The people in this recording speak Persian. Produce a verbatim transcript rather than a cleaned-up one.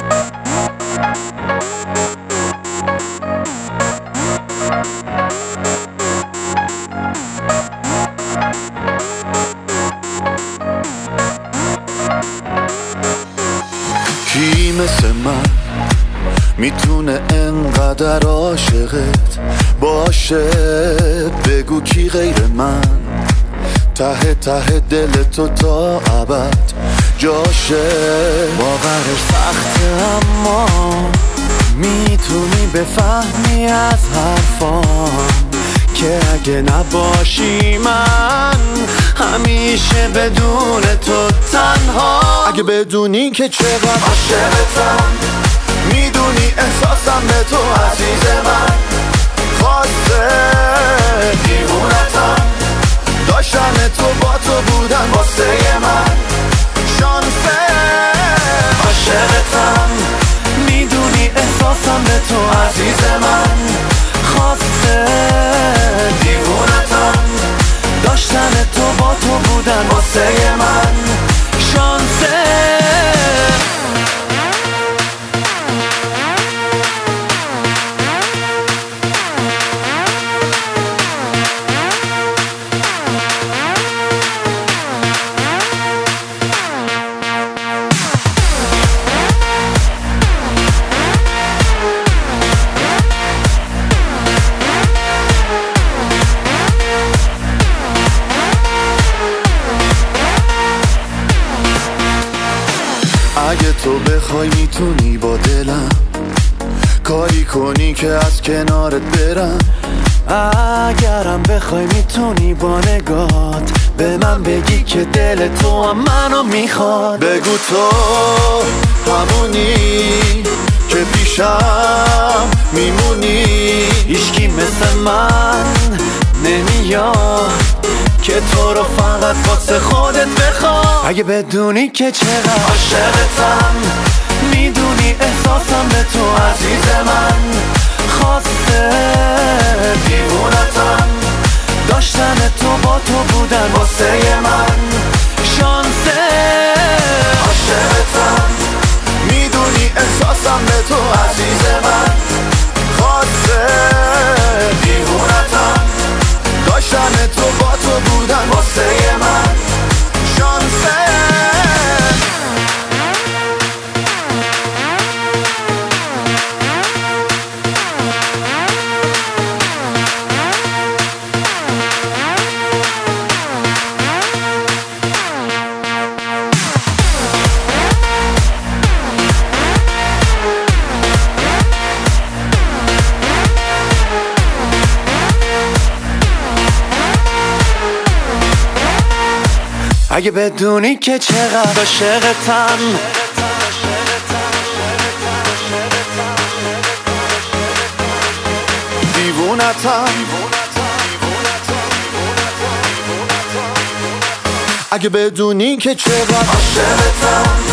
کی مثل من میتونه انقدر عاشقت باشه؟ بگو کی غیر من ته ته دل تو تا ابد جاشه؟ باورش سخته اما میتونی بفهمی از حرفام که اگه نباشی من همیشه بدون تو تنها. اگه بدونی که چقدر عاشقتم، میدونی احساسم به تو عزیز من، خواسته دیوونتم، داشتن تو با تو بودن واسه من شانسه. عاشقتم، میدونی احساسم به تو عزیز من، خواسته دیوونتم، داشتن تو با تو بودن واسه من شانسه. اگه تو بخوای میتونی با دلم کاری کنی که از کنارت برم. اگرم بخوای میتونی با نگات به من بگی که دل تو هم منو میخواد. بگو تو همونی که پیشم میمونی، هیچکی مثل من نمیاد که تو رو فقط واسه خودت بخواد. اگه بدونی که چقدر عاشقتم، میدونی احساسم به تو عزیز من، خواسته دیوونتم، داشتن تو با تو بودن واسه من شانسه. عاشقتم، میدونی احساسم به تو عزیز من، خواسته دیوونتم، داشتن تو با تو بودن واسه من شانسه. اگه بدونی که چقدر عاشقتم، دیوونتم، اگه بدونی که چقدر عاشقتم،